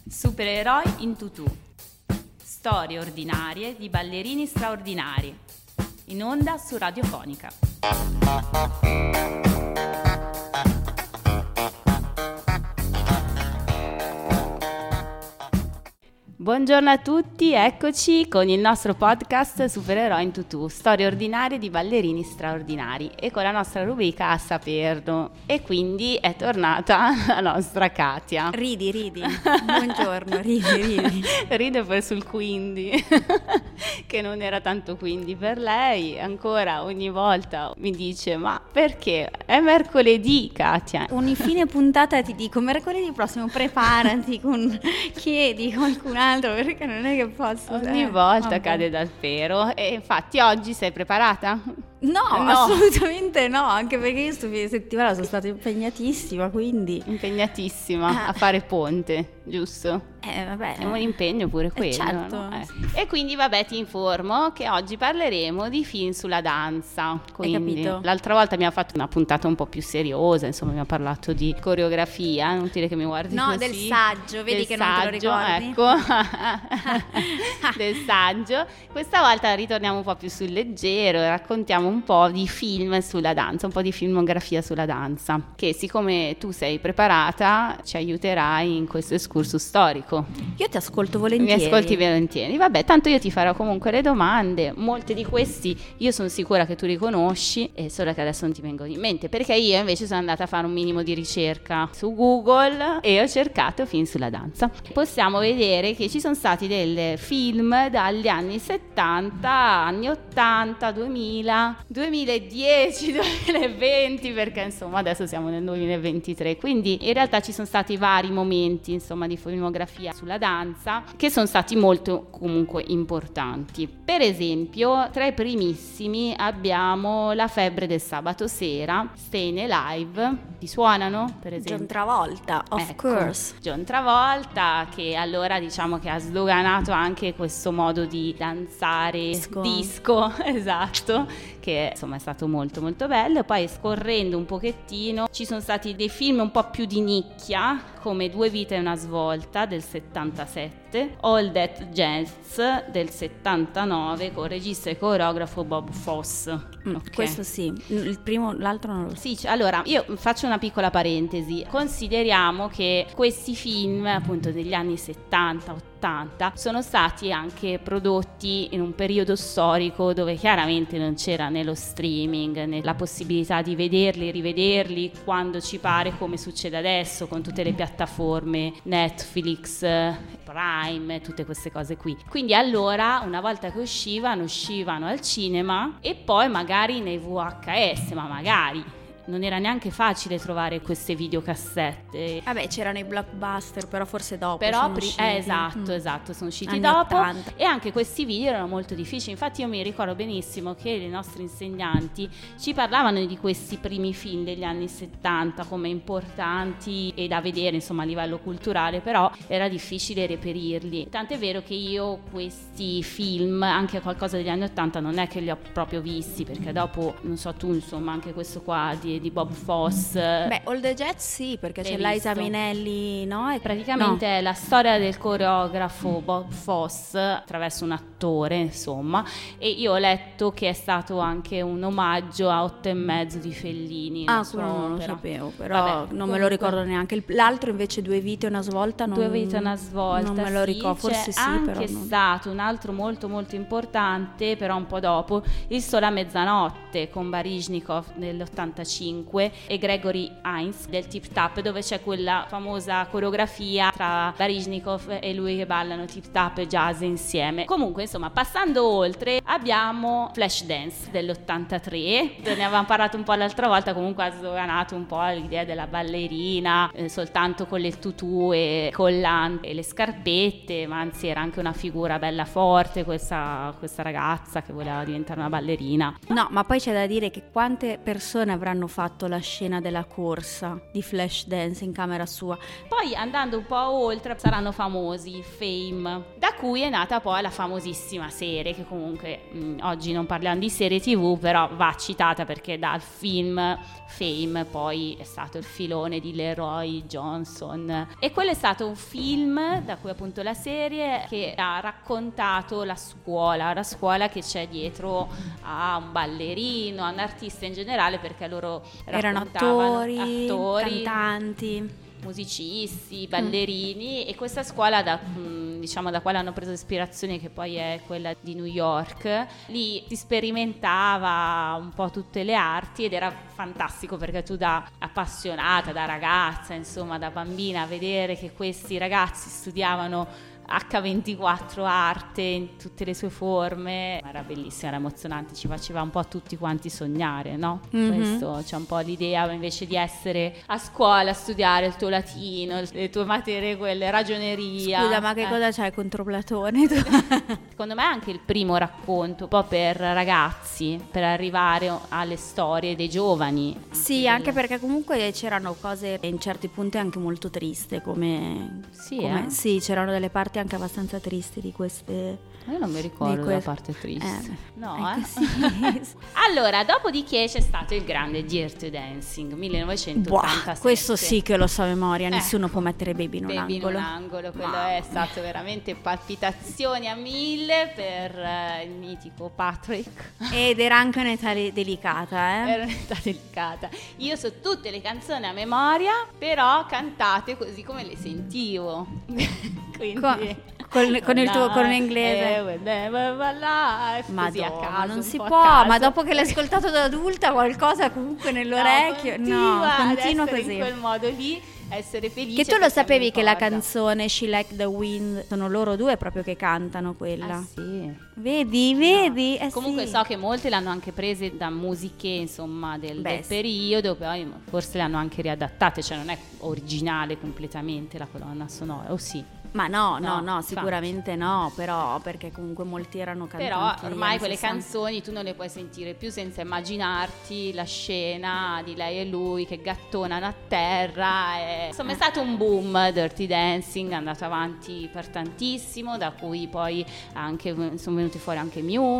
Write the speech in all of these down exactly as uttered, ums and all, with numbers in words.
Supereroi in tutù. Storie ordinarie di ballerini straordinari. In onda su Radiofonica. Buongiorno a tutti, eccoci con il nostro podcast Supereroi in tutù, storie ordinarie di ballerini straordinari e con la nostra rubrica A Saperno. E quindi è tornata la nostra Katia. Ridi, ridi, buongiorno, ridi, ridi. Ride poi sul quindi, che non era tanto quindi per lei, ancora ogni volta mi dice ma perché? È mercoledì, Katia. Ogni fine puntata ti dico mercoledì prossimo preparati, con... chiedi qualcun altro perché non è che posso. Ogni eh, volta vabbè. cade dal pero e infatti oggi sei preparata? No, No. assolutamente no, anche perché io sto fine settimana sono stata impegnatissima, quindi Impegnatissima Ah. a fare ponte, giusto? eh vabbè. È un impegno pure Eh, quello, certo. no? Eh. E quindi vabbè ti informo che oggi parleremo di film sulla danza. Quindi, capito? l'altra volta abbiamo fatto una puntata un po' più seriosa, insomma abbiamo parlato di coreografia, non dire che mi guardi No, così. del saggio, vedi Del che non te lo ricordi? Ecco, del saggio. Questa volta ritorniamo un po' più sul leggero e raccontiamo un po' di film sulla danza, un po' di filmografia sulla danza, che siccome tu sei preparata ci aiuterai in questo excursus storico. Io ti ascolto Mi volentieri. ascolti volentieri, vabbè, tanto io ti farò comunque le domande, molti di questi io sono sicura che tu li conosci, e solo che adesso non ti vengono in mente, perché io invece sono andata a fare un minimo di ricerca su Google e ho cercato film sulla danza. Possiamo vedere che ci sono stati dei film dagli anni settanta, anni ottanta, duemila, duemiladieci, duemilaventi, perché insomma adesso siamo nel duemilaventitré, quindi in realtà ci sono stati vari momenti insomma di filmografia sulla danza che sono stati molto comunque importanti. Per esempio, tra i primissimi abbiamo La febbre del sabato sera, Staying Alive. Ti suonano, per esempio? John Travolta, of Ecco, course. John Travolta, che allora diciamo che ha sdoganato anche questo modo di danzare Disco. disco, esatto, che insomma è stato molto molto bello. Poi scorrendo un pochettino ci sono stati dei film un po' più di nicchia, come Due vite e una svolta del settantasette, All That Jazz del settantanove con regista e coreografo Bob Fosse. Mm, Ok. Questo sì, il primo, l'altro non lo so. Sì, c- allora io faccio una piccola parentesi. Consideriamo che questi film appunto degli anni settanta ottanta sono stati anche prodotti in un periodo storico dove chiaramente non c'era né lo streaming né la possibilità di vederli, rivederli quando ci pare, come succede adesso con tutte le piattaforme Netflix, Prime, tutte queste cose qui. Quindi allora una volta che uscivano uscivano al cinema e poi magari nei V H S, ma magari non era neanche facile trovare queste videocassette. Vabbè, c'erano i blockbuster, però forse dopo Però sono pri- usciti. eh, esatto, Mm. esatto, sono usciti Anni dopo ottanta. e anche questi video erano molto difficili. Infatti io mi ricordo benissimo che i nostri insegnanti ci parlavano di questi primi film degli anni settanta come importanti e da vedere insomma a livello culturale, però era difficile reperirli. Tant'è vero che io questi film, anche qualcosa degli anni ottanta, non è che li ho proprio visti, perché dopo, non so tu, insomma anche questo qua di, di Bob Fosse. Beh, All the Jazz sì, perché L'hai c'è Liza visto? Minnelli, no? E Praticamente è la storia del coreografo Bob Fosse attraverso un attore, insomma, e io ho letto che è stato anche un omaggio a Otto e mezzo di Fellini. Ah, la sua quello non lo opera. sapevo, però Vabbè, non me comunque- lo ricordo neanche. Il- L'altro invece Due vite e una svolta non... Due vite e una svolta, Non me lo sì. ricordo, forse C'è sì, anche però non- stato un altro molto molto importante, però un po' dopo, Il sole a mezzanotte con Baryshnikov dell'ottantacinque e Gregory Hines del Tip Tap, dove c'è quella famosa coreografia tra Baryshnikov e lui che ballano tip tap e jazz insieme. Comunque insomma, passando oltre abbiamo Flashdance dell'ottantatré, ne avevamo parlato un po' l'altra volta, comunque ha sdoganato un po' l'idea della ballerina eh, soltanto con le tutù e collante e le scarpette, ma anzi era anche una figura bella forte questa, questa ragazza che voleva diventare una ballerina. No, ma poi c'è da dire che quante persone avranno fatto la scena della corsa di Flashdance in camera sua. Poi andando un po' oltre saranno famosi Fame, da cui è nata poi la famosissima serie, che comunque mh, oggi non parliamo di serie tv, però va citata perché dal film Fame poi è stato il filone di Leroy Johnson, e quello è stato un film da cui appunto la serie, che ha raccontato la scuola, la scuola che c'è dietro a un ballerino, a un artista in generale, perché loro erano raccontavano attori, attori cantanti, musicisti, ballerini, mm. e questa scuola da, diciamo, da quale hanno preso ispirazione, che poi è quella di New York, lì si sperimentava un po' tutte le arti ed era fantastico, perché tu da appassionata, da ragazza, insomma da bambina, vedere che questi ragazzi studiavano acca ventiquattro arte in tutte le sue forme era bellissimo, era emozionante, ci faceva un po' a tutti quanti sognare, no? Mm-hmm. Questo c'è un po' l'idea, invece di essere a scuola a studiare il tuo latino, le tue materie, quelle ragioneria. Scusa, ma che eh. cosa c'hai contro Platone? Secondo me è anche il primo racconto un po' per ragazzi, per arrivare alle storie dei giovani. Sì, del... anche perché comunque c'erano cose in certi punti anche molto triste, come sì, come... eh? sì, c'erano delle parti anche abbastanza tristi di queste. Io non mi ricordo que... la parte triste. Eh, no, ecco, eh? Sì. Allora, dopodiché c'è stato il grande Dirty Dancing millenovecentottantasette. Buah, questo sì che lo so a memoria, ecco. Nessuno può mettere Baby in un Baby angolo. in un angolo, quello Ma... è stato veramente palpitazioni a mille per uh, il mitico Patrick. Ed era anche un'età delicata, eh? Era un'età delicata. Io so tutte le canzoni a memoria, però cantate così come le sentivo. Quindi... Co- Con, con il tuo con l'inglese, life, così a caso, non si può, può, ma dopo che l'hai ascoltato da adulta qualcosa comunque nell'orecchio, no, continua così in quel modo lì, essere felice. Che tu lo sapevi che la canzone She Like the Wind sono loro due proprio che cantano quella? Ah sì. Vedi, vedi? No. Eh, Comunque sì. So che molte l'hanno anche prese da musiche, insomma, del, Beh, del sì. periodo, poi forse le hanno anche riadattate, cioè non è originale completamente la colonna sonora, o sì? Ma no, no, no, no, sicuramente no, però perché comunque molti erano cantanti. Però ormai quelle sessanta canzoni tu non le puoi sentire più senza immaginarti la scena di lei e lui che gattonano a terra. E... Insomma è stato un boom Dirty Dancing, è andato avanti per tantissimo, da cui poi anche, sono venuti fuori anche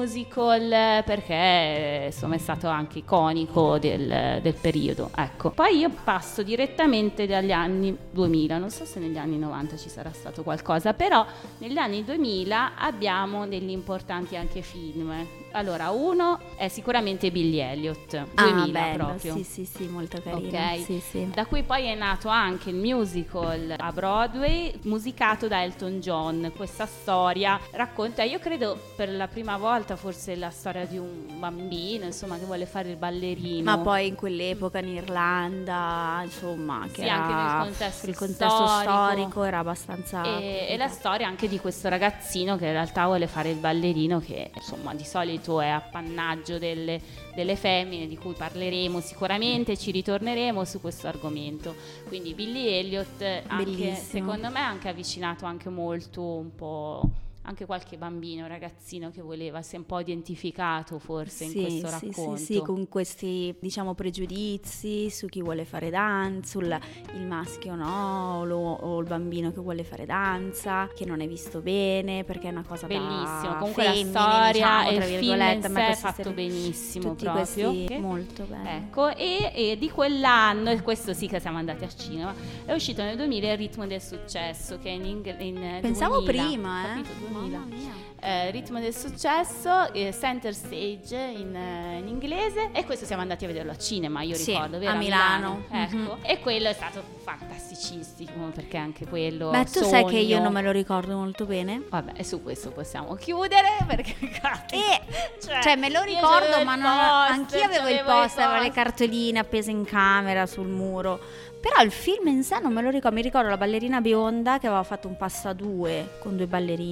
musical, perché insomma è stato anche iconico del, del periodo. Ecco. Poi io passo direttamente dagli anni duemila, non so se negli anni novanta ci sarà stato qualcosa, però negli anni duemila abbiamo degli importanti anche film. Allora, uno è sicuramente Billy Elliot, duemila. Ah, bello, proprio. Sì, sì, sì, molto carino. Okay. Sì, sì. Da cui poi è nato anche il musical a Broadway, musicato da Elton John. Questa storia racconta, io credo per la prima volta forse la storia di un bambino, insomma, che vuole fare il ballerino. Ma poi in quell'epoca in Irlanda, insomma, che sì, era, anche nel contesto, il contesto storico, storico era abbastanza... E, e la storia anche di questo ragazzino che in realtà vuole fare il ballerino, che insomma di solito è appannaggio delle, delle femmine, di cui parleremo sicuramente, ci ritorneremo su questo argomento. Quindi Billy Elliot anche, secondo me ha anche avvicinato anche molto un po' anche qualche bambino, ragazzino che voleva, si è un po' identificato forse sì, in questo sì, racconto. Sì, sì, con questi diciamo pregiudizi su chi vuole fare danza, sul il maschio no, o, lo, o il bambino che vuole fare danza, che non è visto bene perché è una cosa bellissimo. Da comunque femmine, la storia diciamo, e tra il film in sé è fatto serie, benissimo tutti proprio. Questi, molto bene. Ecco, e, e di quell'anno, e questo sì che siamo andati al cinema, è uscito nel duemila Il ritmo del successo, che è in, ing- in pensavo duemila, prima, eh. capito, duemila. Mamma mia. Eh, ritmo del successo, eh, Center Stage in, eh, in inglese, e questo siamo andati a vederlo a cinema, io sì, ricordo, vero? a Milano, Milano. Mm-hmm. Ecco, e quello è stato fantasticissimo, perché anche quello Beh, tu sogno. sai che io non me lo ricordo molto bene. Vabbè, e su questo possiamo chiudere, perché e, cioè, cioè me lo ricordo, ma non, anch'io avevo il poster, avevo le cartoline appese in camera sul muro. Però il film in sé non me lo ricordo. Mi ricordo la ballerina bionda che aveva fatto un passo a due con due ballerini.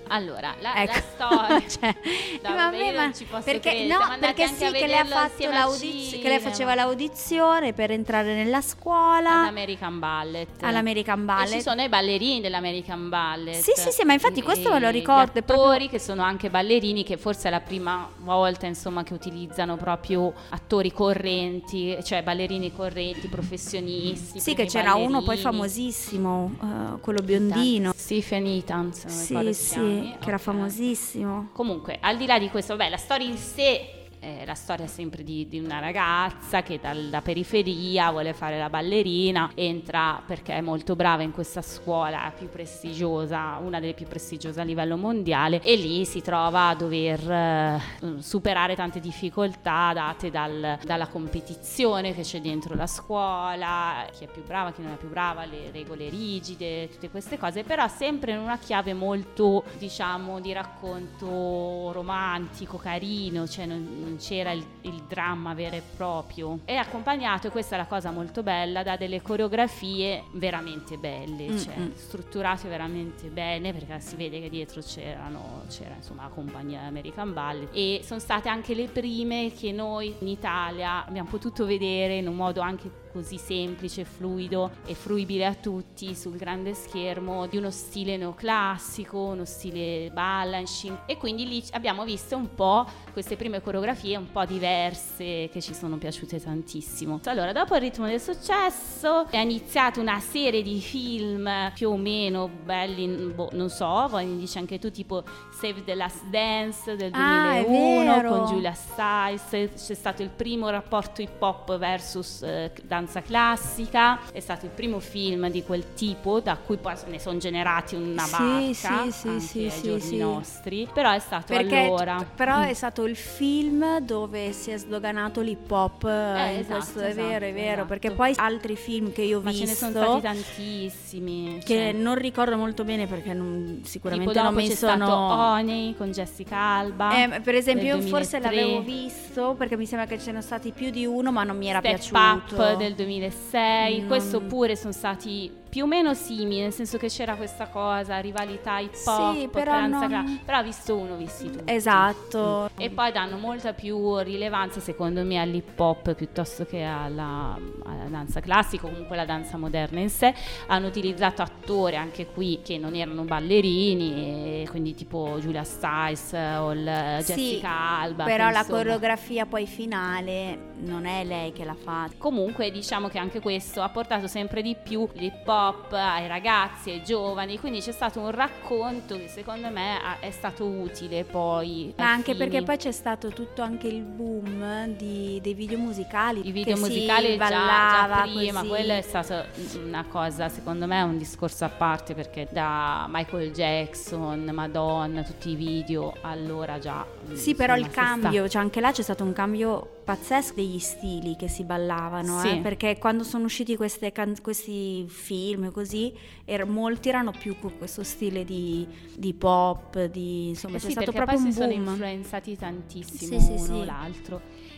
Allora, la, ecco. la storia cioè, no, ma vabbè, io ma non ci posso perché, credere, no, siamo andati perché anche sì a che lei ha vederlo fatto insieme al l'audizione, che lei faceva cinema. l'audizione per entrare nella scuola All'American Ballet. all'American Ballet. E ci sono i ballerini dell'American Ballet. Sì, sì, sì, ma infatti E- questo me lo e ricordo, Gli è proprio- attori che sono anche ballerini, che forse è la prima volta, insomma, che utilizzano proprio attori correnti, cioè ballerini correnti, professionisti. Sì, primi che c'era uno poi ballerini. famosissimo, eh, quello biondino. Stephen Eaton, se non Sì, ricordo si sì, chiami. che era Ok. famosissimo. Comunque, al di là di questo, vabbè, la storia in sé è la storia sempre di, di una ragazza che dalla periferia vuole fare la ballerina, entra perché è molto brava in questa scuola più prestigiosa, una delle più prestigiose a livello mondiale, e lì si trova a dover eh, superare tante difficoltà date dal- dalla competizione che c'è dentro la scuola, chi è più brava, chi non è più brava, le regole rigide, tutte queste cose, però sempre in una chiave molto, diciamo, di racconto romantico, carino, cioè non, non c'era il, il dramma vero e proprio. È accompagnato, e questa è la cosa molto bella, da delle coreografie veramente belle, Mm, cioè mm. strutturate veramente bene, perché si vede che dietro c'erano, c'era insomma la compagnia American Ballet, e sono state anche le prime che noi in Italia abbiamo potuto vedere in un modo anche così semplice, fluido e fruibile a tutti sul grande schermo, di uno stile neoclassico, uno stile balancing, e quindi lì abbiamo visto un po' queste prime coreografie un po' diverse che ci sono piaciute tantissimo. Allora, dopo Il ritmo del successo è iniziata una serie di film più o meno belli, boh, non so, poi mi dici anche tu, tipo Save the Last Dance del Ah, è duemilauno vero. con Julia Stiles, c'è stato il primo rapporto hip hop versus eh, danza classica, è stato il primo film di quel tipo, da cui poi ne sono generati una Sì, barca sì, anche sì, ai sì, sì, giorni sì. nostri, però è stato Perché allora però Mm. è stato il film dove si è sdoganato l'hip hop, Eh, in esatto, questo, è vero, è esatto, vero, esatto. perché poi altri film che io ho ma ce ne visto sono stati tantissimi, che cioè, non ricordo molto bene perché non, sicuramente tipo non dopo mi c'è sono stato Honey con Jessica Alba, Eh, per esempio del io forse duemilatré. l'avevo visto perché mi sembra che ce ne sono stati più di uno, ma non mi era Step piaciuto. Up del duemilasei, Non- questo pure sono stati più o meno simili, nel senso che c'era questa cosa, rivalità hip hop, Sì, però danza non- cla- però ha visto uno, visti tutti. Esatto. E poi danno molta più rilevanza secondo me all'hip hop piuttosto che alla, alla danza classica, o comunque la danza moderna in sé. Hanno utilizzato attori anche qui che non erano ballerini, e quindi tipo Julia Stiles o il Sì, Jessica Alba, però che la insomma- coreografia poi finale non è lei che l'ha fatta. Comunque diciamo che anche questo ha portato sempre di più l'hip hop ai ragazzi, ai giovani, quindi c'è stato un racconto che secondo me ha- è stato utile poi. Ma ai anche fini. perché poi c'è stato tutto anche il boom di- dei video musicali. I video che musicali si già, ballava già prima, così. quella è stata una cosa, secondo me è un discorso a parte, perché da Michael Jackson, Madonna, tutti i video, allora già Sì, però il insomma, si sta- cambio, cioè anche là c'è stato un cambio pazzesco degli stili che si ballavano, Sì. eh, perché quando sono usciti queste can- questi film così, er- molti erano più con questo stile di, di pop, di, insomma Eh c'è sì, stato perché proprio poi un si sono boom. influenzati tantissimo Sì, sì, uno sì. l'altro.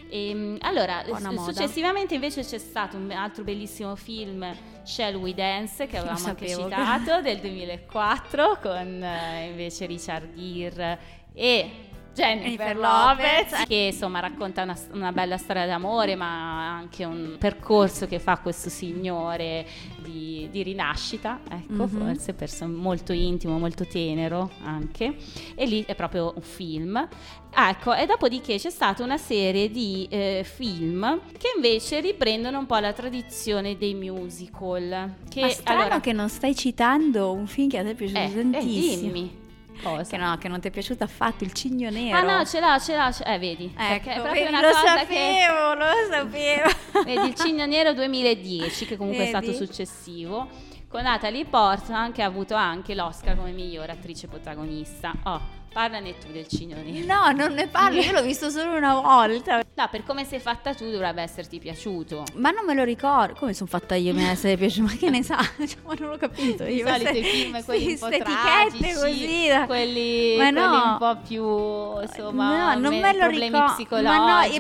E, allora, Buona s- moda. successivamente invece c'è stato un altro bellissimo film, Shall We Dance, che avevamo anche sapevo che- citato, del duemilaquattro, con eh, invece Richard Gere e Jennifer Jennifer Lopez, Lopez. che insomma racconta una, una bella storia d'amore, ma anche un percorso che fa questo signore di, di rinascita, ecco, Mhm. forse perso- molto intimo, molto tenero anche, e lì è proprio un film. Ah, ecco, e dopodiché c'è stata una serie di eh, film che invece riprendono un po' la tradizione dei musical. Che, Ma strano allora, che non stai citando un film che a te è piaciuto eh, eh, tantissimo. dimmi. Cosa? Che no, che non ti è piaciuto affatto, Il Cigno Nero. Ah no, ce l'ho, ce l'ho, ce- eh vedi, perché è Ecco, proprio vedi, una lo cosa sapevo, che... lo sapevo. Vedi, Il Cigno Nero duemiladieci, che comunque è Vedi? stato successivo, con Natalie Portman, che ha avuto anche l'Oscar come miglior attrice protagonista. Oh, parlane tu del Cigno Nero. No, non ne parlo, io l'ho visto solo una volta. No, per come sei fatta tu dovrebbe esserti piaciuto. Ma non me lo ricordo. Come sono fatta io? Mi deve essere piaciuto. Ma che ne sa? Cioè, ma non l'ho capito. Di Io solito queste- i film quelli sì, un po' ste tragici, etichette così. da- quelli, Ma quelli no. un po' più, insomma, no, non me- me lo problemi ricordo. psicologici. Ma no, io-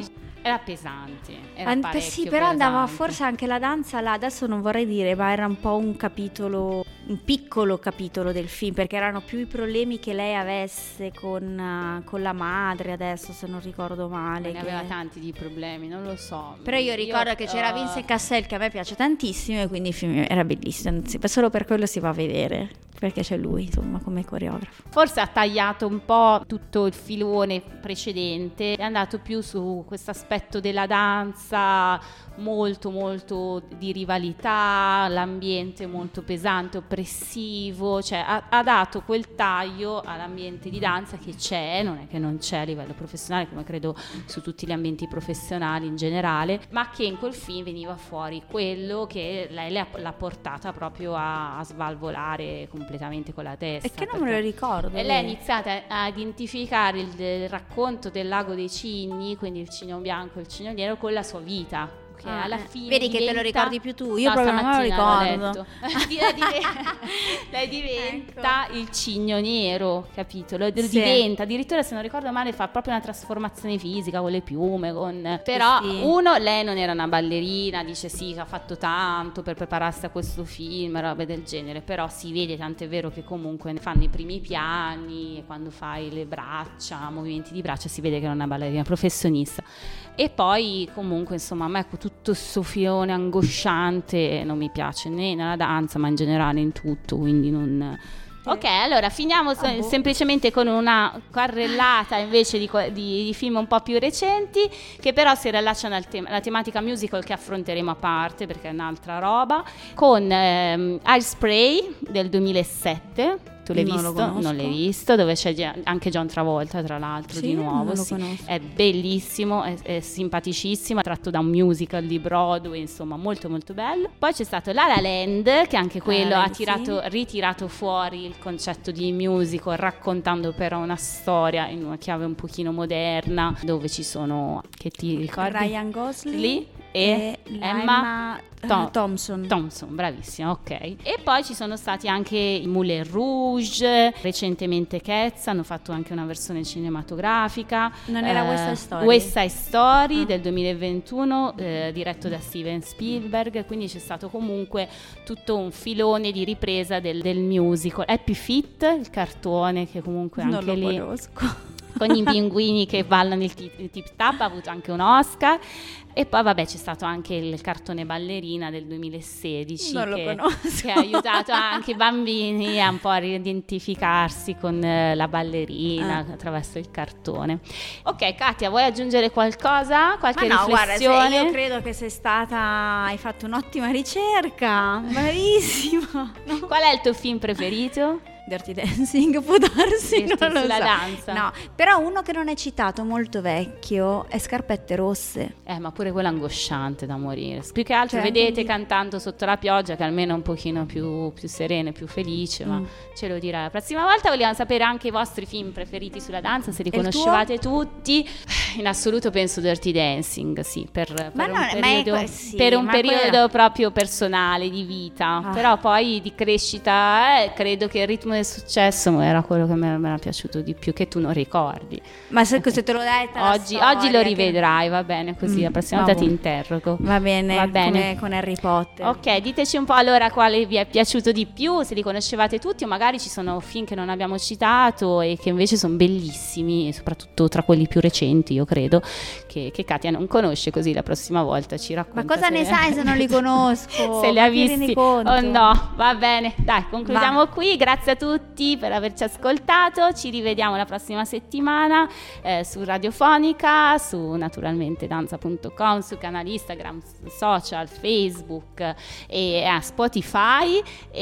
Era pesante, era An- parecchio sì, però andava pesante. forse anche la danza là, adesso non vorrei dire, ma era un po' un capitolo, un piccolo capitolo del film, perché erano più i problemi che lei avesse con, uh, con la madre, adesso se non ricordo male. Ne che... aveva tanti di problemi, non lo so. Però io ricordo io, che c'era uh, Vincent Cassel, che a me piace tantissimo, e quindi il film era bellissimo, anzi, solo per quello si va a vedere, perché c'è lui, insomma, come coreografo. Forse ha tagliato un po' tutto il filone precedente, è andato più su questo aspetto della danza molto molto di rivalità, l'ambiente molto pesante, oppressivo, cioè ha, ha dato quel taglio all'ambiente di danza che c'è, non è che non c'è a livello professionale, come credo su tutti gli ambienti professionali in generale, ma che in quel film veniva fuori quello che lei l'ha, l'ha portata proprio a, a svalvolare completamente con la testa. E che non me lo ricordo. E lei ha iniziato a identificare il, il racconto del lago dei cigni, quindi il cigno bianco e il cigno nero, con la sua vita. Che ah, alla eh. fine vedi diventa... che te lo ricordi più tu, io no, proprio non me lo ricordo. lei, diventa, lei diventa ecco. il cigno nero, capito? Lo Sì. diventa, addirittura se non ricordo male fa proprio una trasformazione fisica con le piume, con... però sì. uno, lei non era una ballerina, dice sì che ha fatto tanto per prepararsi a questo film, robe del genere, però si vede, tant'è vero che comunque fanno i primi piani, quando fai le braccia, movimenti di braccia, si vede che non è una ballerina professionista. E poi comunque insomma a me tutto questo filone angosciante non mi piace né nella danza ma in generale in tutto, quindi non... Ok, allora finiamo ah, se- boh. semplicemente con una carrellata invece di, di, di film un po' più recenti, che però si rilacciano al tema, alla tematica musical, che affronteremo a parte perché è un'altra roba, con ehm, Hairspray del duemilasette. Tu l'hai Non lo visto? conosco. Non l'hai visto, dove c'è gi- anche John Travolta tra l'altro, Sì, di nuovo. non lo sì. conosco. È bellissimo, è, è simpaticissimo, è tratto da un musical di Broadway, insomma molto molto bello. Poi c'è stato La La Land, che anche quello La La ha Land, tirato, sì. ritirato fuori il concetto di musical, raccontando però una storia in una chiave un pochino moderna, dove ci sono, che ti ricordi? Ryan Gosling Lì e, e Emma, Emma Tom- Thompson. Thompson, bravissima, ok. E poi ci sono stati anche i Moulin Rouge, recentemente Cats, hanno fatto anche una versione cinematografica. Non era eh, West Side Story? West Side Story Ah. del duemilaventuno, eh, diretto da Steven Spielberg, quindi c'è stato comunque tutto un filone di ripresa del, del musical. Happy Feet, il cartone che comunque Non anche lo lì... conosco. con i pinguini che ballano il tip, il tip tap, ha avuto anche un Oscar. E poi vabbè c'è stato anche il cartone ballerina del duemilasedici, Non lo che, conosco. che ha aiutato anche i bambini a un po' a riidentificarsi con eh, la ballerina Ah. attraverso il cartone. Ok, Katia, vuoi aggiungere qualcosa? Qualche Ma no, guarda, se riflessione? io credo che sei stata, hai fatto un'ottima ricerca, bravissima. No? Qual è il tuo film preferito? Dirty Dancing, può darsi, Dirty non lo sulla so. danza. No, però uno che non è citato, molto vecchio, è Scarpette Rosse. Eh, ma pure quello angosciante da morire. Più che altro Cioè, vedete quindi- cantando sotto la pioggia, che almeno è un pochino più, più sereno, più felice, ma Mm. ce lo dirà la prossima volta. Vogliamo sapere anche i vostri film preferiti sulla danza, se li E il conoscevate tutti. In assoluto penso Dirty Dancing, sì, per, per Ma un non- ma è periodo, que- sì, per un ma periodo quella- proprio personale di vita. Ah. Però poi di crescita, eh, credo che Il ritmo del successo era quello che mi era piaciuto di più, che tu non ricordi. Ma se, se te l'ho detta la Oggi, storia, oggi lo che- rivedrai, va bene così, Mm, la prossima volta vabbè. ti interrogo. Va bene, Va bene. come con Harry Potter. Ok, diteci un po' allora quale vi è piaciuto di più, se li conoscevate tutti, o magari ci sono film che non abbiamo citato e che invece sono bellissimi, e soprattutto tra quelli più recenti, io credo, che, che Katia non conosce, così la prossima volta ci racconta. Ma cosa se- ne sai se non li conosco? Se li ha Ma ti rendi visti conto? o no. Va bene, dai, concludiamo Va. qui. Grazie a tutti per averci ascoltato. Ci rivediamo la prossima settimana eh, su Radiofonica, su naturalmente danza punto com, su canali Instagram, social, Facebook e a Spotify.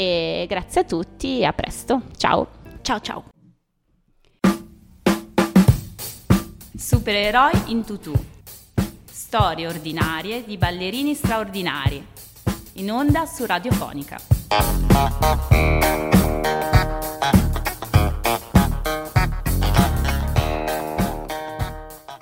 E grazie a tutti e a presto. Ciao. Ciao ciao. Supereroi in tutù. Storie ordinarie di ballerini straordinari. In onda su Radiofonica.